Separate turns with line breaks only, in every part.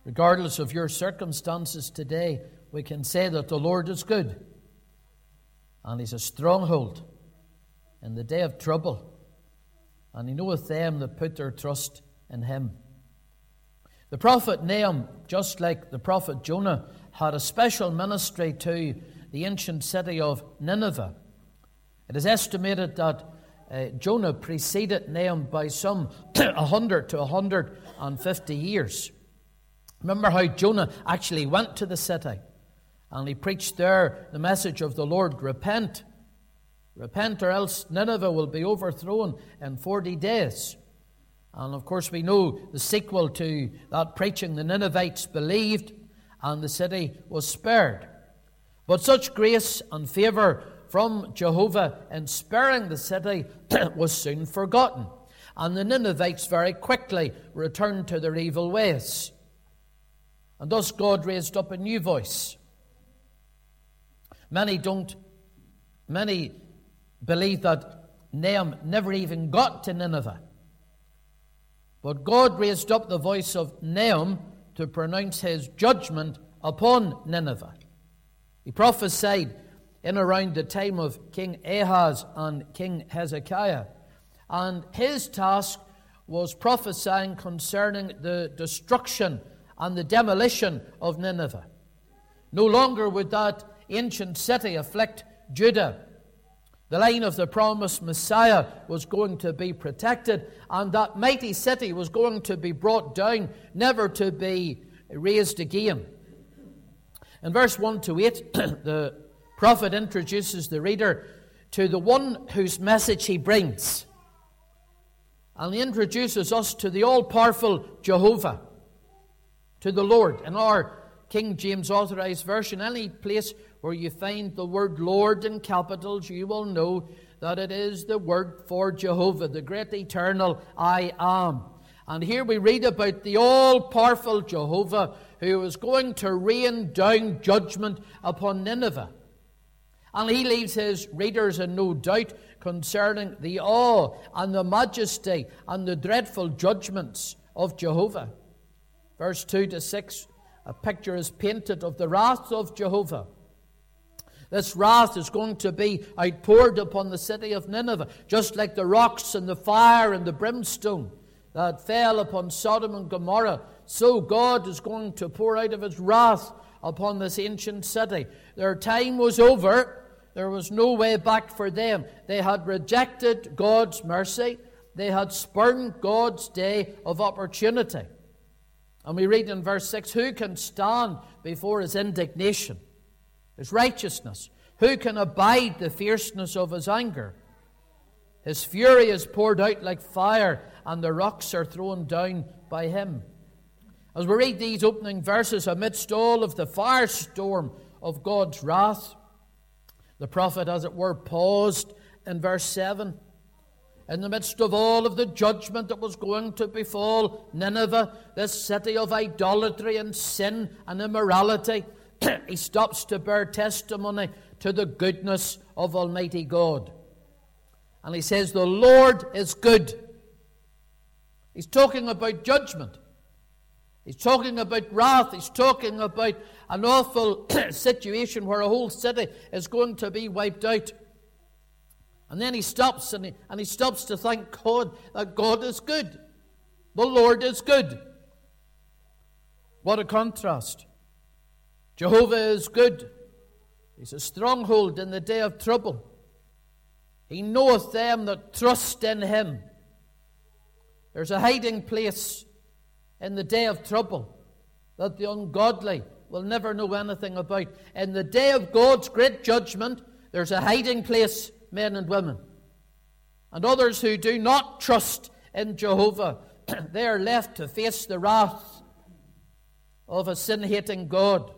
Regardless of your circumstances today, we can say that the Lord is good, and He's a stronghold in the day of trouble, and He knoweth them that put their trust in Him. The prophet Nahum, just like the prophet Jonah, had a special ministry to the ancient city of Nineveh. It is estimated that Jonah preceded Nahum by some 100 to 150 years. Remember how Jonah actually went to the city and he preached there the message of the Lord, repent. Repent or else Nineveh will be overthrown in 40 days. And of course we know the sequel to that preaching. The Ninevites believed and the city was spared. But such grace and favor from Jehovah in sparing the city was soon forgotten. And the Ninevites very quickly returned to their evil ways. And thus God raised up a new voice. Many believe that Nahum never even got to Nineveh. But God raised up the voice of Nahum to pronounce His judgment upon Nineveh. He prophesied in around the time of King Ahaz and King Hezekiah. And his task was prophesying concerning the destruction and the demolition of Nineveh. No longer would that ancient city afflict Judah. The line of the promised Messiah was going to be protected, and that mighty city was going to be brought down, never to be raised again. In verse 1 to 8, the prophet introduces the reader to the one whose message he brings. And he introduces us to the all-powerful Jehovah, to the Lord. In our King James Authorized Version, any place where you find the word Lord in capitals, you will know that it is the word for Jehovah, the great eternal I Am. And here we read about the all-powerful Jehovah who is going to rain down judgment upon Nineveh. And he leaves his readers in no doubt concerning the awe and the majesty and the dreadful judgments of Jehovah. Verse 2 to 6, a picture is painted of the wrath of Jehovah. This wrath is going to be outpoured upon the city of Nineveh, just like the rocks and the fire and the brimstone that fell upon Sodom and Gomorrah. So God is going to pour out of His wrath upon this ancient city. Their time was over. There was no way back for them. They had rejected God's mercy. They had spurned God's day of opportunity. And we read in verse 6, who can stand before His indignation, His righteousness? Who can abide the fierceness of His anger? His fury is poured out like fire, and the rocks are thrown down by Him. As we read these opening verses amidst all of the firestorm of God's wrath, the prophet, as it were, paused in verse 7. In the midst of all of the judgment that was going to befall Nineveh, this city of idolatry and sin and immorality, he stops to bear testimony to the goodness of Almighty God. And he says, the Lord is good. He's talking about judgment. He's talking about wrath. He's talking about an awful situation where a whole city is going to be wiped out. And then he stops and he stops to thank God that God is good. The Lord is good. What a contrast. Jehovah is good. He's a stronghold in the day of trouble. He knoweth them that trust in Him. There's a hiding place in the day of trouble that the ungodly will never know anything about. In the day of God's great judgment, there's a hiding place, men and women. And others who do not trust in Jehovah, they are left to face the wrath of a sin-hating God.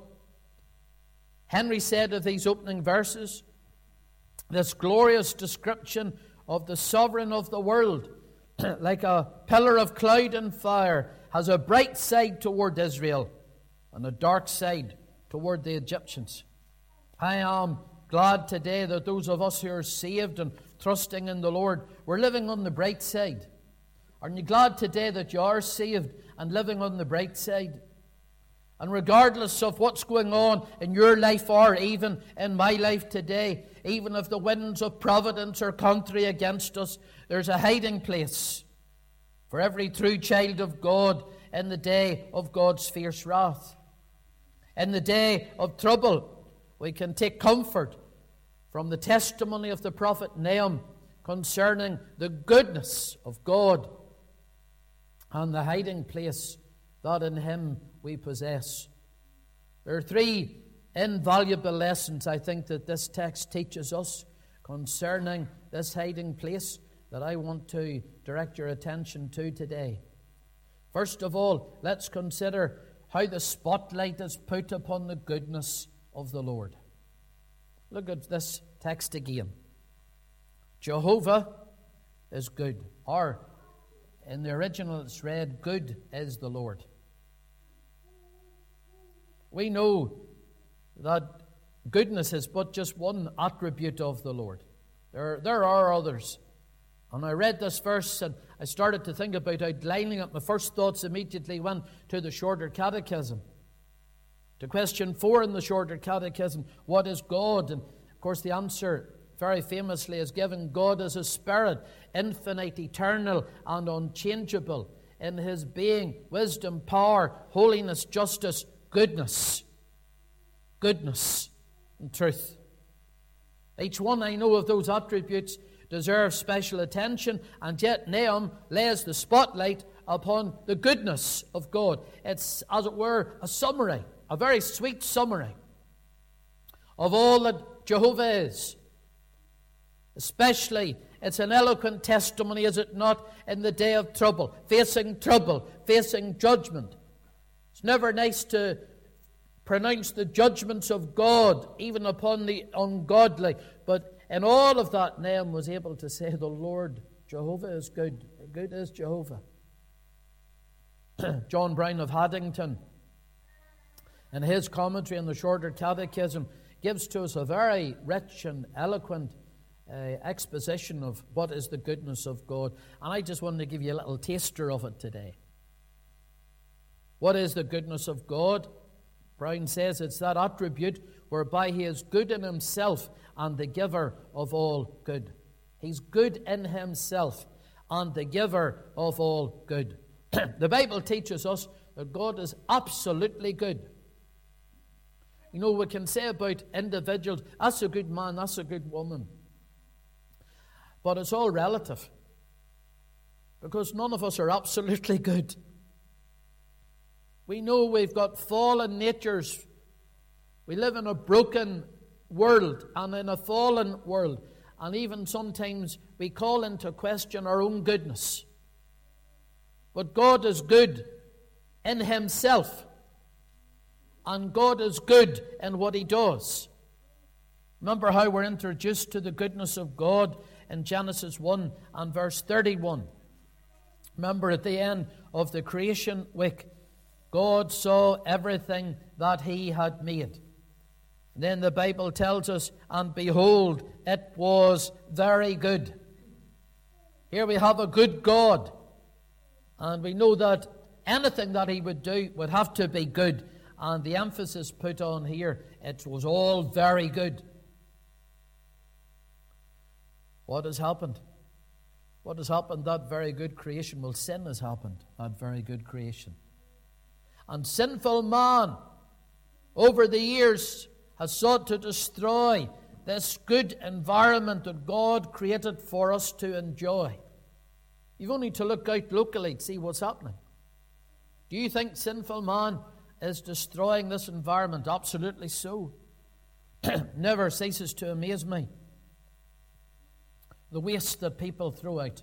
Henry said of these opening verses, this glorious description of the sovereign of the world, like a pillar of cloud and fire, has a bright side toward Israel and a dark side toward the Egyptians. I am glad today that those of us who are saved and trusting in the Lord, we're living on the bright side. Aren't you glad today that you are saved and living on the bright side? And regardless of what's going on in your life or even in my life today, even if the winds of providence are contrary against us, there's a hiding place for every true child of God in the day of God's fierce wrath. In the day of trouble, we can take comfort from the testimony of the prophet Nahum concerning the goodness of God and the hiding place that in Him we possess. There are three invaluable lessons, I think, that this text teaches us concerning this hiding place that I want to direct your attention to today. First of all, let's consider how the spotlight is put upon the goodness of the Lord. Look at this text again. Jehovah is good. Or, in the original it's read, good is the Lord. We know that goodness is but just one attribute of the Lord. There are others. And I read this verse and I started to think about outlining it. My first thoughts immediately went to the Shorter Catechism. To question 4 in the Shorter Catechism, what is God? And of course the answer very famously is given: God is a spirit, infinite, eternal, and unchangeable in His being, wisdom, power, holiness, justice, goodness, and truth. Each one, I know, of those attributes deserves special attention, and yet Nahum lays the spotlight upon the goodness of God. It's, as it were, a summary, a very sweet summary of all that Jehovah is. Especially, it's an eloquent testimony, is it not, in the day of trouble, facing judgment. It's never nice to pronounce the judgments of God, even upon the ungodly. But in all of that, Nahum was able to say, the Lord, Jehovah is good. Good is Jehovah. John Brown of Haddington, in his commentary on the Shorter Catechism, gives to us a very rich and eloquent exposition of what is the goodness of God. And I just wanted to give you a little taster of it today. What is the goodness of God? Brown says it's that attribute whereby He is good in Himself and the giver of all good. He's good in Himself and the giver of all good. The Bible teaches us that God is absolutely good. You know, we can say about individuals, that's a good man, that's a good woman. But it's all relative. Because none of us are absolutely good. We know we've got fallen natures. We live in a broken world and in a fallen world. And even sometimes we call into question our own goodness. But God is good in Himself. And God is good in what He does. Remember how we're introduced to the goodness of God in Genesis 1 and verse 31. Remember at the end of the creation week, God saw everything that He had made. Then the Bible tells us, and behold, it was very good. Here we have a good God. And we know that anything that He would do would have to be good. And the emphasis put on here, it was all very good. What has happened? What has happened? That very good creation. Well, sin has happened, that very good creation. And sinful man, over the years, has sought to destroy this good environment that God created for us to enjoy. You've only to look out locally to see what's happening. Do you think sinful man is destroying this environment? Absolutely so. Never ceases to amaze me. The waste that people throw out.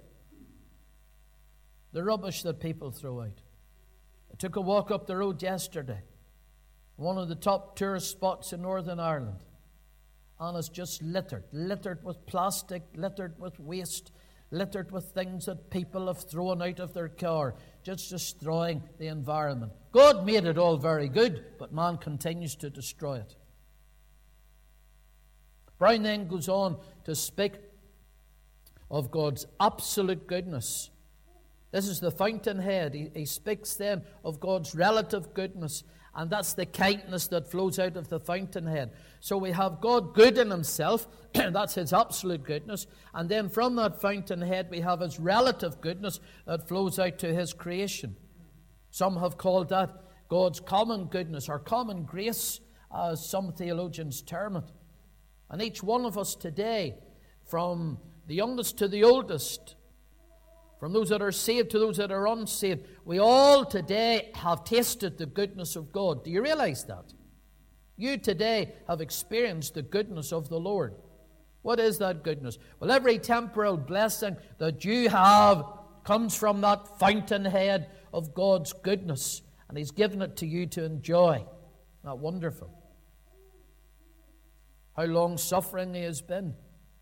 The rubbish that people throw out. I took a walk up the road yesterday. One of the top tourist spots in Northern Ireland. And it's just littered with plastic, littered with waste, littered with things that people have thrown out of their car, just destroying the environment. God made it all very good, but man continues to destroy it. Brown then goes on to speak of God's absolute goodness This is the fountainhead. He speaks then of God's relative goodness, and that's the kindness that flows out of the fountainhead. So we have God good in himself, that's his absolute goodness, and then from that fountainhead we have his relative goodness that flows out to his creation. Some have called that God's common goodness or common grace, as some theologians term it. And each one of us today, from the youngest to the oldest, from those that are saved to those that are unsaved, we all today have tasted the goodness of God. Do you realize that? You today have experienced the goodness of the Lord. What is that goodness? Well, every temporal blessing that you have comes from that fountainhead of God's goodness, and he's given it to you to enjoy. Isn't that wonderful? How long-suffering he has been.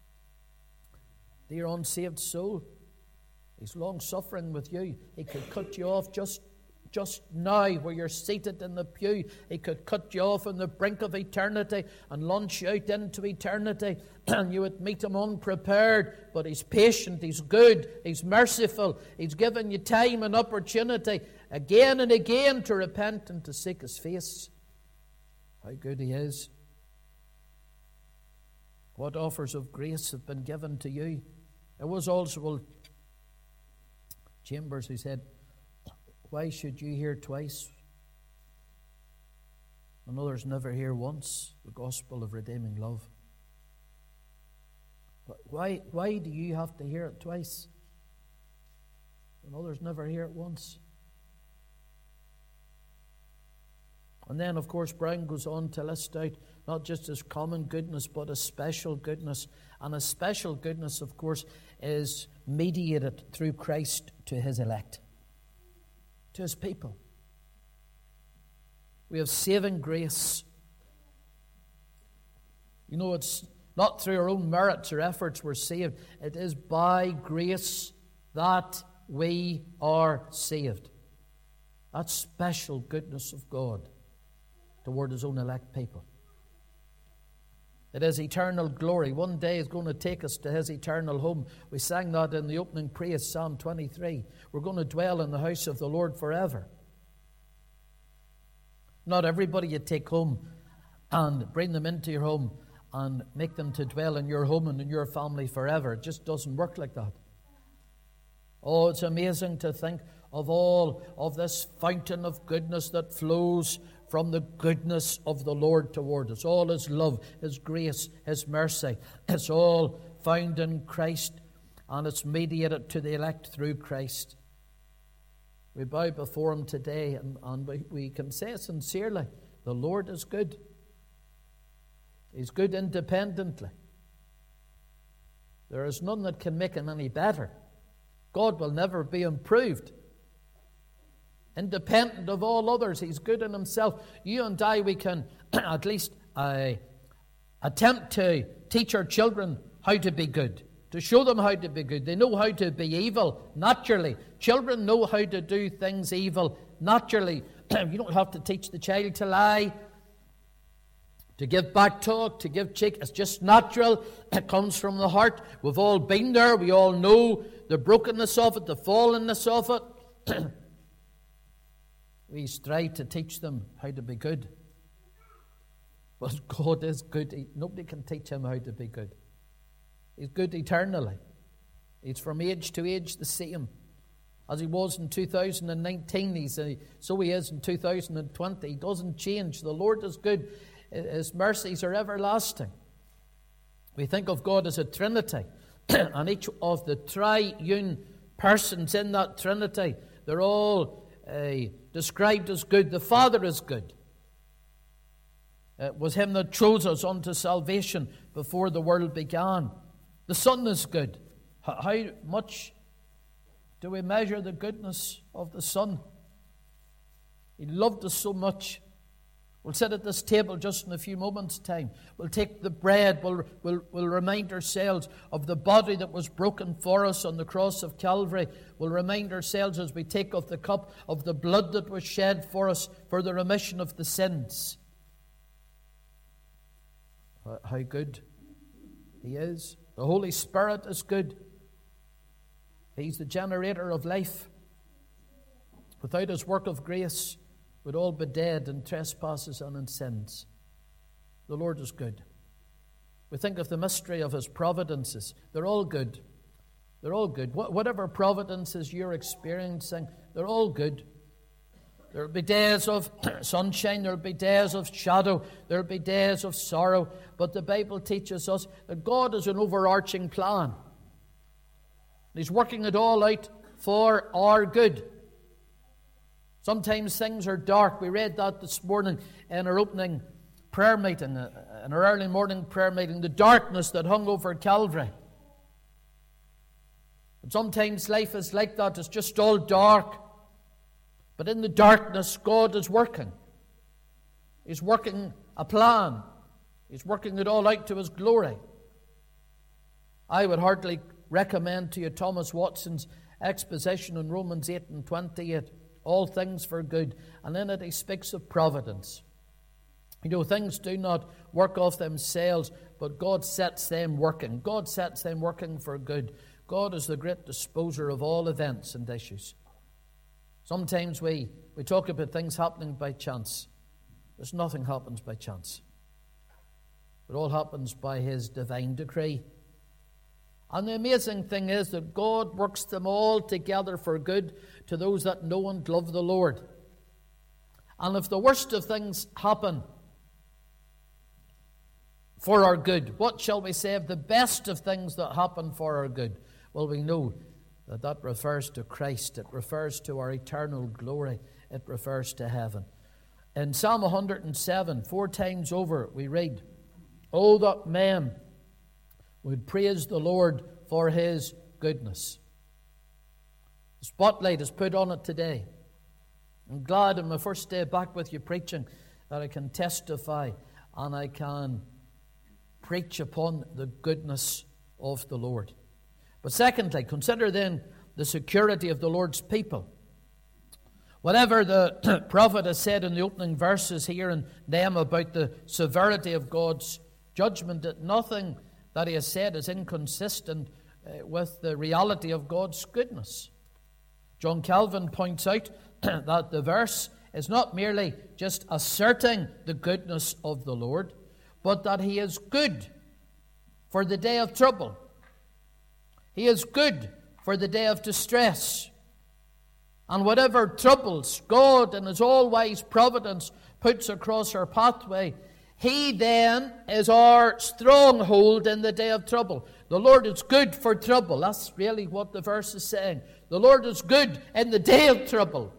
Dear unsaved soul, he's long-suffering with you. He could cut you off just now where you're seated in the pew. He could cut you off on the brink of eternity and launch you out into eternity, and you would meet him unprepared. But he's patient, he's good, he's merciful. He's given you time and opportunity again and again to repent and to seek his face. How good he is. What offers of grace have been given to you? There was also Chambers who said, why should you hear twice and others never hear once the gospel of redeeming love? But why do you have to hear it twice and others never hear it once? And then, of course, Brown goes on to list out not just his common goodness, but his special goodness. And his special goodness, of course, is mediated through Christ to his elect, to his people. We have saving grace. You know, it's not through our own merits or efforts we're saved. It is by grace that we are saved. That special goodness of God toward his own elect people. It is eternal glory. One day is going to take us to his eternal home. We sang that in the opening praise, Psalm 23. We're going to dwell in the house of the Lord forever. Not everybody you take home and bring them into your home and make them to dwell in your home and in your family forever. It just doesn't work like that. Oh, it's amazing to think of all of this fountain of goodness that flows from the goodness of the Lord toward us. All his love, his grace, his mercy. It's all found in Christ, and it's mediated to the elect through Christ. We bow before him today, and we can say sincerely, the Lord is good. He's good independently. There is none that can make him any better. God will never be improved. Independent of all others, he's good in himself. You and I, we can at least attempt to teach our children how to be good, to show them how to be good. They know how to be evil naturally. Children know how to do things evil naturally. You don't have to teach the child to lie, to give back talk, to give cheek. It's just natural. It comes from the heart. We've all been there. We all know the brokenness of it, the fallenness of it. We strive to teach them how to be good. But God is good. Nobody can teach him how to be good. He's good eternally. He's from age to age the same. As he was in 2019, so he is in 2020. He doesn't change. The Lord is good. His mercies are everlasting. We think of God as a Trinity. And each of the triune persons in that Trinity, they're all described as good. The Father is good. It was him that chose us unto salvation before the world began. The Son is good. How much do we measure the goodness of the Son? He loved us so much. We'll sit at this table just in a few moments' time. We'll take the bread. We'll remind ourselves of the body that was broken for us on the cross of Calvary. We'll remind ourselves as we take of the cup of the blood that was shed for us for the remission of the sins. How good he is. The Holy Spirit is good. He's the generator of life. Without his work of grace, we'd all be dead in trespasses and in sins. The Lord is good. We think of the mystery of his providences. They're all good. They're all good. Whatever providences you're experiencing, they're all good. There will be days of sunshine, there will be days of shadow, there will be days of sorrow. But the Bible teaches us that God has an overarching plan. He's working it all out for our good. Sometimes things are dark. We read that this morning in our opening prayer meeting, in our early morning prayer meeting, the darkness that hung over Calvary. And sometimes life is like that. It's just all dark. But in the darkness, God is working. He's working a plan. He's working it all out to his glory. I would heartily recommend to you Thomas Watson's exposition in Romans 8 and 28, all things for good. And in it he speaks of providence. You know, things do not work of themselves, but God sets them working. God sets them working for good. God is the great disposer of all events and issues. Sometimes we talk about things happening by chance. There's nothing happens by chance. It all happens by his divine decree. And the amazing thing is that God works them all together for good to those that know and love the Lord. And if the worst of things happen for our good, what shall we say of the best of things that happen for our good? Well, we know that refers to Christ. It refers to our eternal glory. It refers to heaven. In Psalm 107, 4 times over, we read, "Oh, that men would praise the Lord for his goodness." The spotlight is put on it today. I'm glad on my first day back with you preaching that I can testify and I can preach upon the goodness of the Lord. But secondly, consider then the security of the Lord's people. Whatever the prophet has said in the opening verses here in Nehemiah about the severity of God's judgment, that nothing that he has said is inconsistent with the reality of God's goodness. John Calvin points out that the verse is not merely just asserting the goodness of the Lord, but that he is good for the day of trouble. He is good for the day of distress. And whatever troubles God in his all-wise providence puts across our pathway, he then is our stronghold in the day of trouble. The Lord is good for trouble. That's really what the verse is saying. The Lord is good in the day of trouble.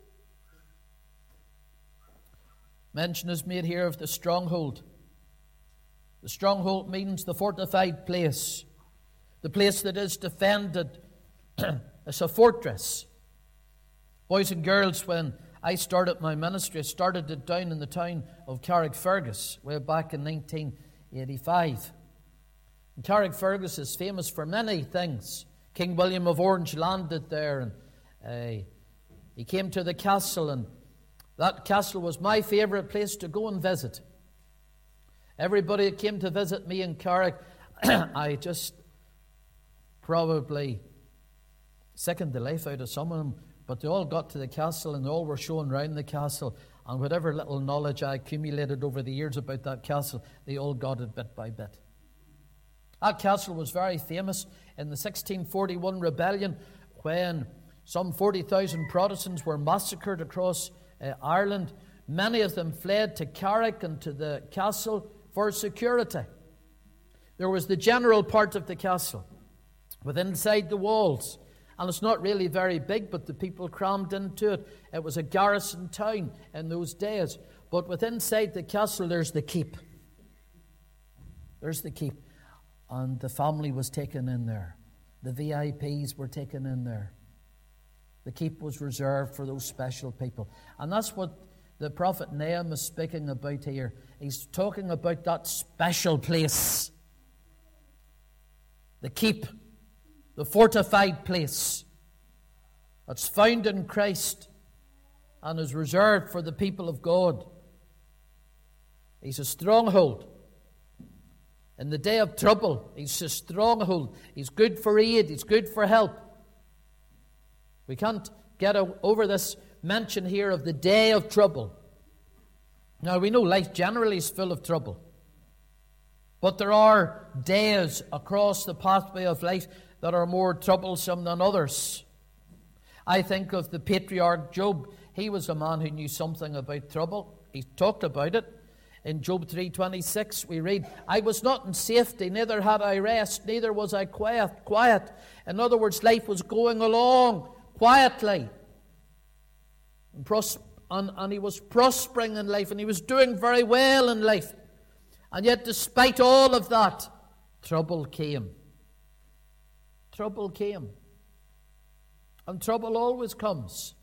Mention is made here of the stronghold. The stronghold means the fortified place. The place that is defended as a fortress. Boys and girls, when I started my ministry, I started it down in the town of Carrickfergus way back in 1985. And Carrickfergus is famous for many things. King William of Orange landed there, and he came to the castle, and that castle was my favourite place to go and visit. Everybody that came to visit me in Carrick, I just probably sickened the life out of some of them, but they all got to the castle and they all were showing round the castle, and whatever little knowledge I accumulated over the years about that castle, they all got it bit by bit. That castle was very famous in the 1641 rebellion, when some 40,000 Protestants were massacred across Ireland. Many of them fled to Carrick and to the castle for security. There was the general part of the castle with inside the walls, and it's not really very big, but the people crammed into it. It was a garrison town in those days. But with inside the castle, there's the keep. There's the keep. And the family was taken in there. The VIPs were taken in there. The keep was reserved for those special people. And that's what the prophet Nehemiah is speaking about here. He's talking about that special place. The keep. The fortified place that's found in Christ and is reserved for the people of God. He's a stronghold. In the day of trouble, he's a stronghold. He's good for aid. He's good for help. We can't get over this mention here of the day of trouble. Now, we know life generally is full of trouble. But there are days across the pathway of life that are more troublesome than others. I think of the patriarch Job. He was a man who knew something about trouble. He talked about it. In Job 3:26 we read, I was not in safety, neither had I rest, neither was I quiet. In other words, life was going along quietly. And he was prospering in life, and he was doing very well in life. And yet, despite all of that, trouble came. Trouble came. And trouble always comes.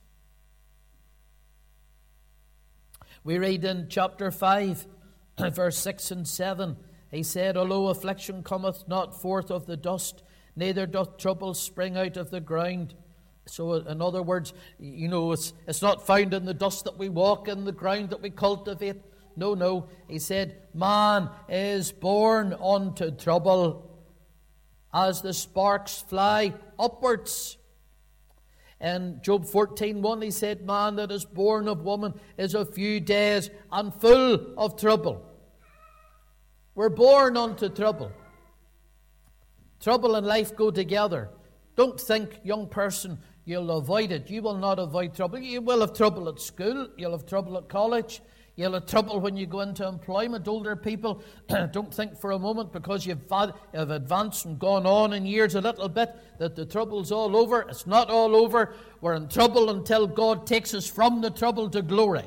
We read in chapter 5, verse 6 and 7, he said, although affliction cometh not forth of the dust, neither doth trouble spring out of the ground. So, in other words, it's not found in the dust that we walk, in the ground that we cultivate. No. He said, man is born unto trouble as the sparks fly upwards. In Job 14:1, he said, man that is born of woman is a few days and full of trouble. We're born unto trouble. Trouble and life go together. Don't think, young person, you'll avoid it. You will not avoid trouble. You will have trouble at school. You'll have trouble at college. You'll have trouble when you go into employment. Older people, don't think for a moment because you've advanced and gone on in years a little bit that the trouble's all over. It's not all over. We're in trouble until God takes us from the trouble to glory.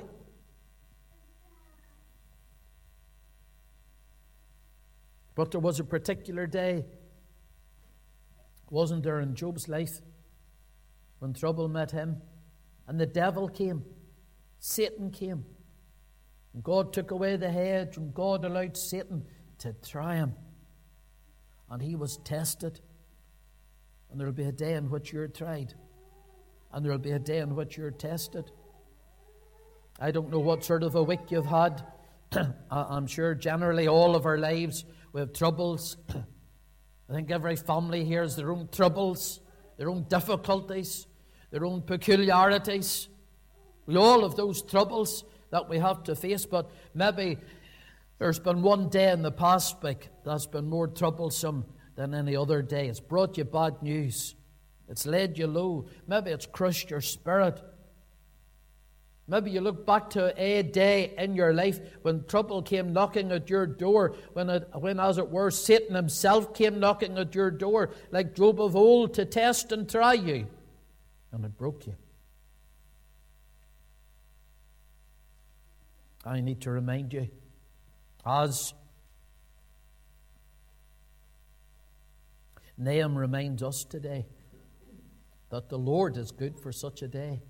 But there was a particular day, wasn't there, in Job's life when trouble met him and the devil came, Satan came. And God took away the hedge, and God allowed Satan to try him. And he was tested. And there will be a day in which you're tried. And there will be a day in which you're tested. I don't know what sort of a week you've had. I'm sure generally all of our lives we have troubles. I think every family here has their own troubles, their own difficulties, their own peculiarities. We all have those troubles that we have to face, but maybe there's been one day in the past week that's been more troublesome than any other day. It's brought you bad news. It's laid you low. Maybe it's crushed your spirit. Maybe you look back to a day in your life when trouble came knocking at your door, when as it were, Satan himself came knocking at your door, like Job of old, to test and try you. And it broke you. I need to remind you, as Nahum reminds us today, that the Lord is good for such a day.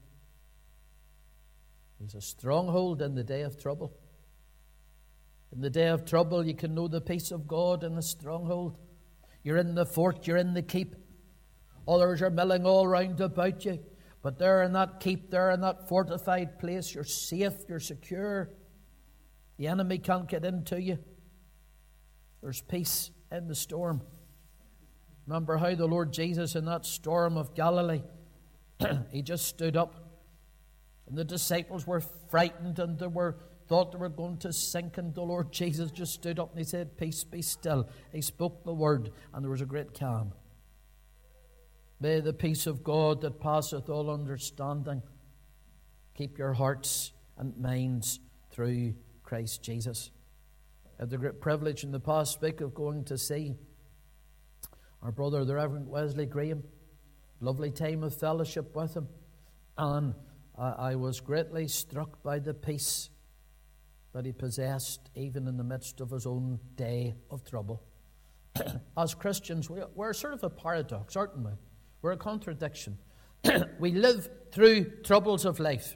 He's a stronghold in the day of trouble. In the day of trouble, you can know the peace of God in the stronghold. You're in the fort, you're in the keep. Others are milling all round about you. But there in that keep, there in that fortified place, you're safe, you're secure. The enemy can't get into you. There's peace in the storm. Remember how the Lord Jesus in that storm of Galilee, he just stood up. And the disciples were frightened and thought they were going to sink. And the Lord Jesus just stood up and he said, peace, be still. He spoke the word and there was a great calm. May the peace of God that passeth all understanding keep your hearts and minds through Christ Jesus. I had the great privilege in the past week of going to see our brother, the Reverend Wesley Graham. Lovely time of fellowship with him. And I was greatly struck by the peace that he possessed even in the midst of his own day of trouble. As Christians, we're sort of a paradox, aren't we? We're a contradiction. We live through troubles of life.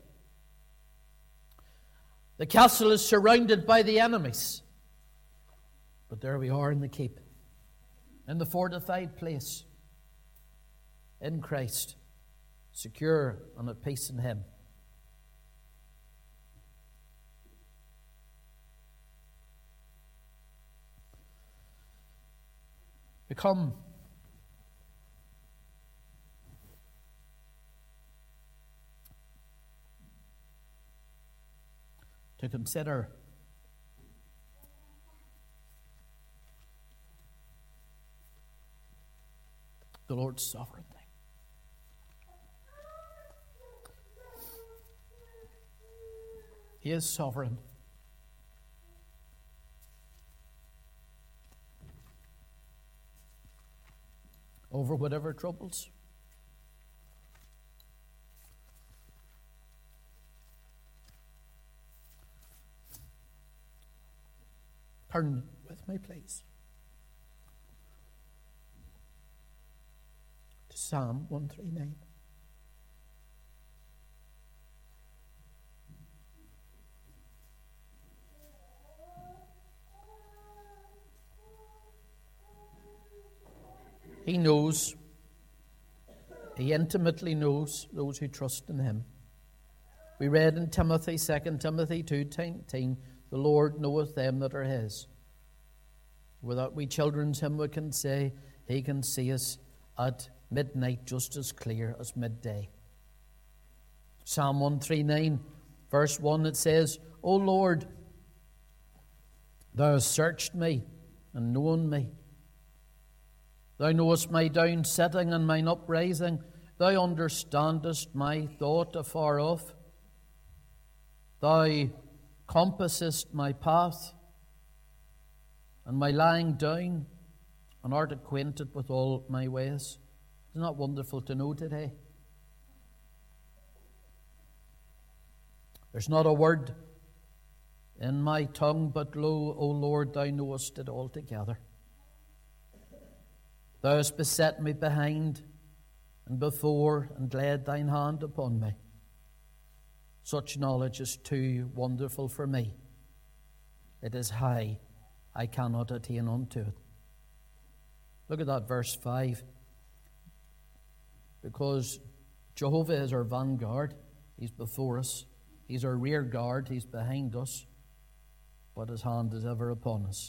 The castle is surrounded by the enemies. But there we are in the keep, in the fortified place, in Christ, secure and at peace in Him. Become to consider the Lord's sovereignty. He is sovereign. Over whatever troubles. Turn with me, please, to Psalm 139. He knows, he intimately knows those who trust in him. We read in Timothy, 2 Timothy 2:19, the Lord knoweth them that are his. With that wee children's hymn we can say, he can see us at midnight just as clear as midday. Psalm 139, verse 1, it says, O Lord, thou hast searched me and known me. Thou knowest my down sitting and mine uprising. Thou understandest my thought afar off. Thou compassest my path and my lying down, and art acquainted with all my ways. Isn't that wonderful to know today? There's not a word in my tongue, but lo, O Lord, thou knowest it altogether. Thou hast beset me behind and before, and laid thine hand upon me. Such knowledge is too wonderful for me. It is high, I cannot attain unto it. Look at that verse 5. Because Jehovah is our vanguard, he's before us. He's our rear guard, he's behind us. But his hand is ever upon us.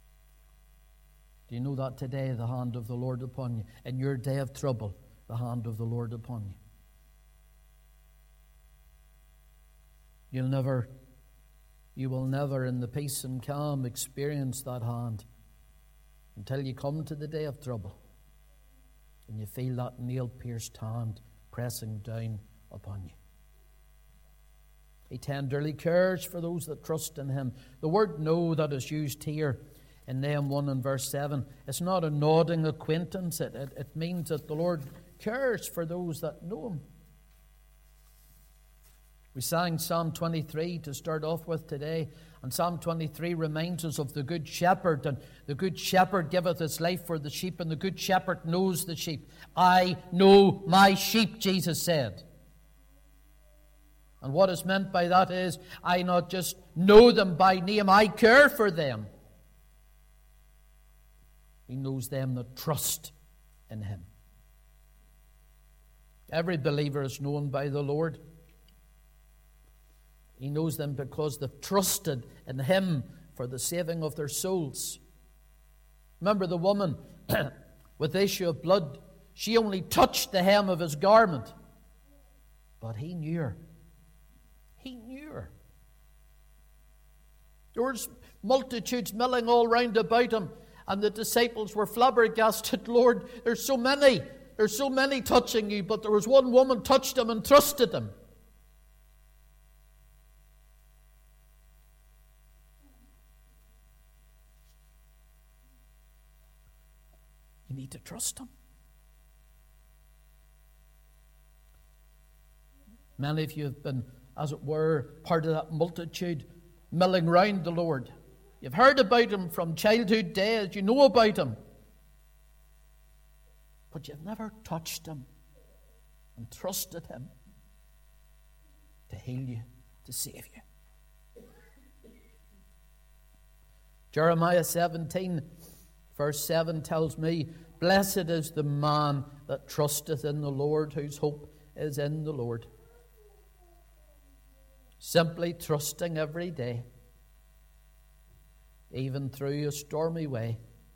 Do you know that today, the hand of the Lord upon you? In your day of trouble, the hand of the Lord upon you. You will never in the peace and calm experience that hand until you come to the day of trouble and you feel that nail-pierced hand pressing down upon you. He tenderly cares for those that trust in him. The word know that is used here in Nahum 1 and verse 7, it's not a nodding acquaintance. It means that the Lord cares for those that know him. We sang Psalm 23 to start off with today, and Psalm 23 reminds us of the Good Shepherd, and the Good Shepherd giveth his life for the sheep, and the Good Shepherd knows the sheep. I know my sheep, Jesus said. And what is meant by that is, I not just know them by name, I care for them. He knows them that trust in him. Every believer is known by the Lord. He knows them because they've trusted in him for the saving of their souls. Remember the woman with the issue of blood. She only touched the hem of his garment. But he knew her. He knew her. There was multitudes milling all round about him. And the disciples were flabbergasted. Lord, there's so many touching you, but there was one woman touched him and trusted him. You need to trust him. Many of you have been, as it were, part of that multitude milling round the Lord. You've heard about him from childhood days. You know about him. But you've never touched him and trusted him to heal you, to save you. Jeremiah 17, verse 7 tells me, blessed is the man that trusteth in the Lord, whose hope is in the Lord. Simply trusting every day, even through a stormy way.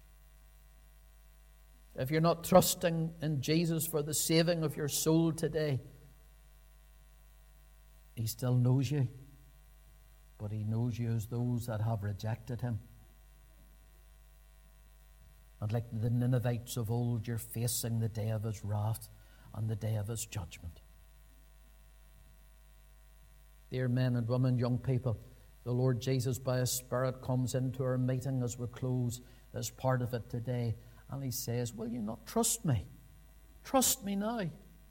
If you're not trusting in Jesus for the saving of your soul today, he still knows you, but he knows you as those that have rejected him. And like the Ninevites of old, you're facing the day of his wrath and the day of his judgment. Dear men and women, young people, the Lord Jesus, by his Spirit, comes into our meeting as we close this part of it today. And he says, will you not trust me? Trust me now.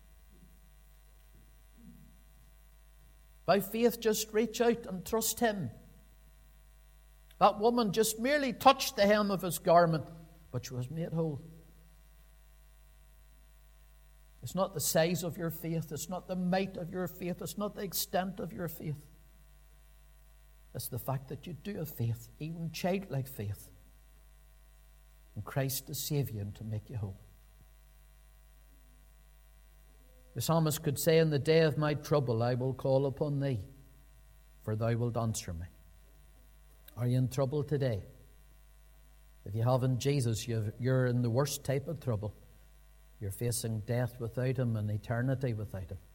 By faith, just reach out and trust him. That woman just merely touched the hem of his garment, but she was made whole. It's not the size of your faith. It's not the might of your faith. It's not the extent of your faith. It's the fact that you do have faith, even childlike faith, in Christ to save you and to make you whole. The psalmist could say, in the day of my trouble, I will call upon thee, for thou wilt answer me. Are you in trouble today? If you haven't Jesus, you're in the worst type of trouble. You're facing death without him and eternity without him.